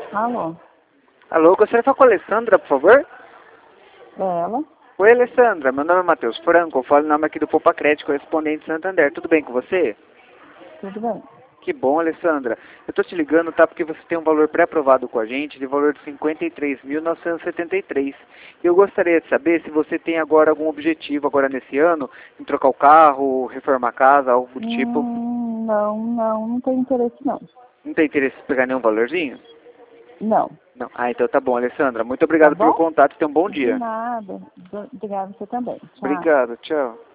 Alô? Alô, gostaria de falar com a Alessandra, por favor? É ela? Oi, Alessandra. Meu nome é Matheus Franco. Eu falo em nome aqui do Poupa Crédito, correspondente Santander. Tudo bem com você? Tudo bem. Que bom, Alessandra. Eu tô te ligando, tá? Porque você tem um valor pré-aprovado com a gente, de valor de 53.973. E eu gostaria de saber se você tem agora algum objetivo, agora nesse ano, em trocar o carro, reformar a casa, algo do tipo. Não tem interesse não. Não tem interesse em pegar nenhum valorzinho? Não. Não. Ah, então tá bom, Alessandra. Muito Tá obrigado pelo bom? contato e tenha um bom De dia. nada. Obrigada você também. Tchau. Obrigado, tchau.